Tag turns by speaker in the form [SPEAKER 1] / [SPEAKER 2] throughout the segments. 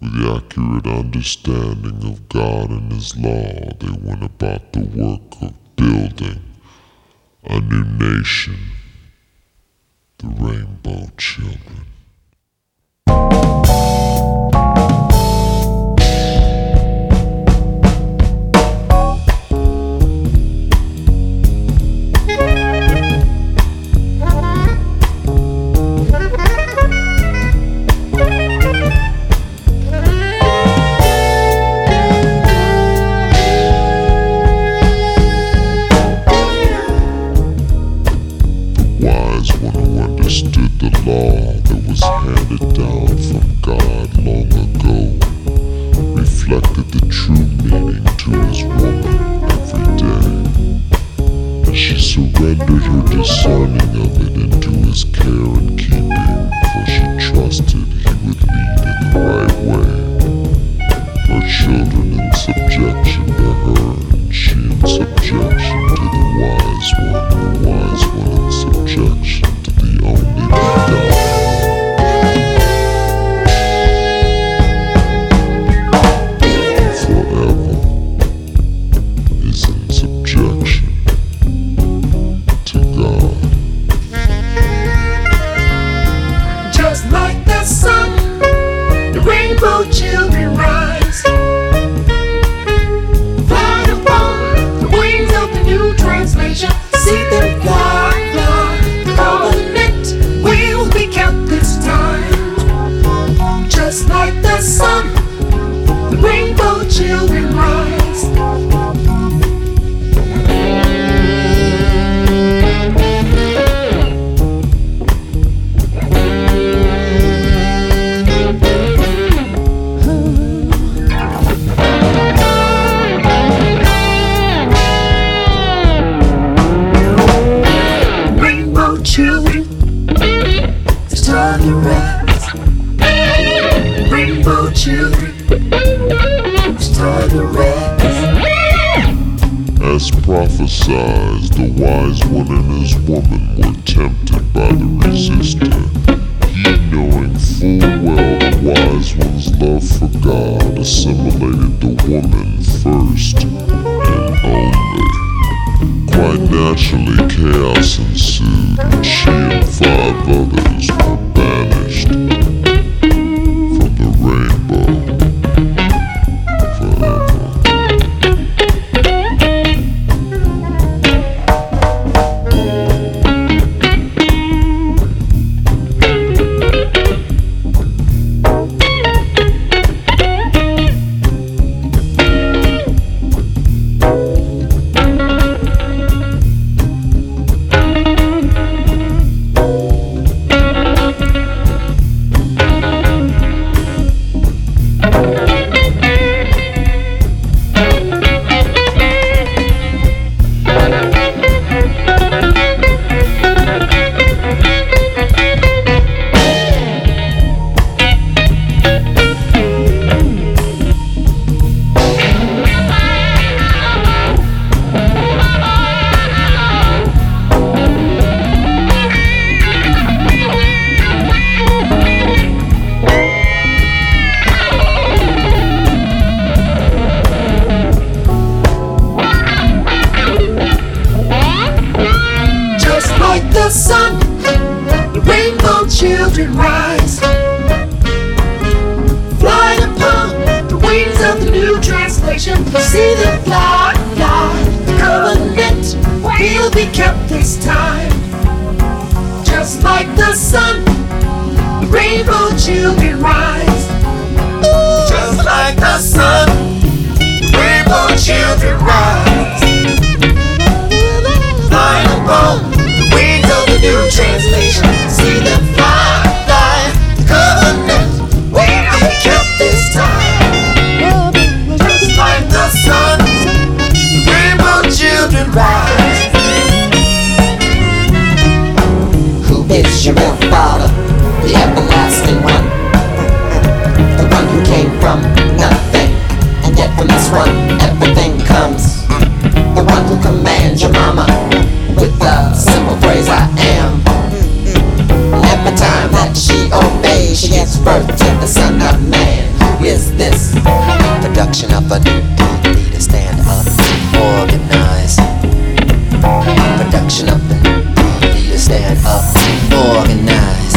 [SPEAKER 1] With the accurate understanding of God and His law, they went about the work of building a new nation, the Rainbow Children. Understood the law that was handed down from God long ago, reflected the true meaning to His woman every day, and she surrendered her discerning of it into His care and keeping, for she trusted He would lead in the right way, her children in subjection to her, and she in subjection to the wise one in subjection to the only God. Forever is in subjection to God.
[SPEAKER 2] Just like the sun, the rainbow children rise. Fly upon the wings of the new translation. See them fly, fly. Covenant will be kept this time. Just like the sun, the rainbow children rise. Children, it's time to rise. Rainbow children, it's time to rise.
[SPEAKER 1] As prophesied, the wise one and his woman were tempted by the resistor. He, knowing full well the wise one's love for God, assimilated the woman first and only. Quite naturally, chaos ensued, and she and 5 others were banished from the rainbow forever.
[SPEAKER 2] The sun, the rainbow children rise. Fly upon the wings of the new translation. See them fly, fly. The covenant will be kept this time. Just like the sun, the rainbow children rise. Just like the sun, the rainbow children rise. Fly upon wings of the new translation. See them fly, fly. The covenant will be kept this time. Just like the sun, the rainbow children rise.
[SPEAKER 3] Who is your real father? The everlasting one. The one who came from nothing, and yet from this one everything comes. The one who commands your mama with the simple phrase I am. a new leader. Stand up, organize. Production of a new leader. Stand up, organize.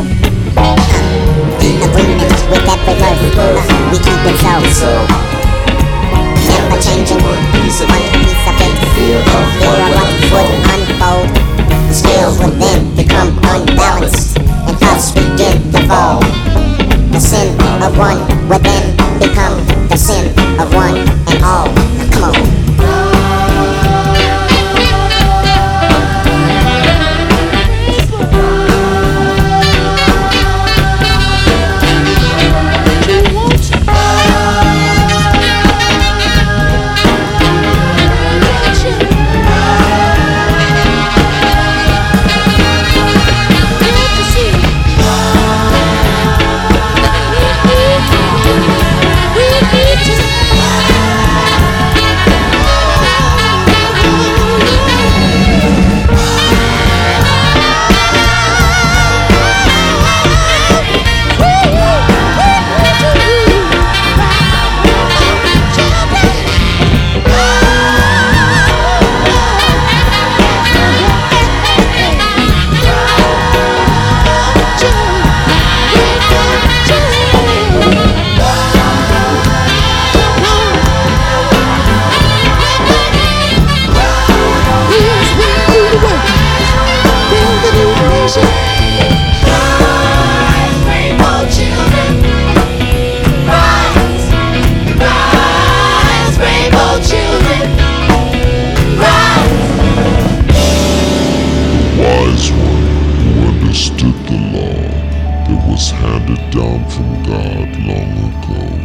[SPEAKER 4] Agreement with every word, we keep it so. Never changing, one piece of it. Fear of what would unfold. The scales would then become unbalanced, and thus begin to fall. The sin of one would then become the sin of one and all. Come on.
[SPEAKER 1] Understood the law that was handed down from God long ago.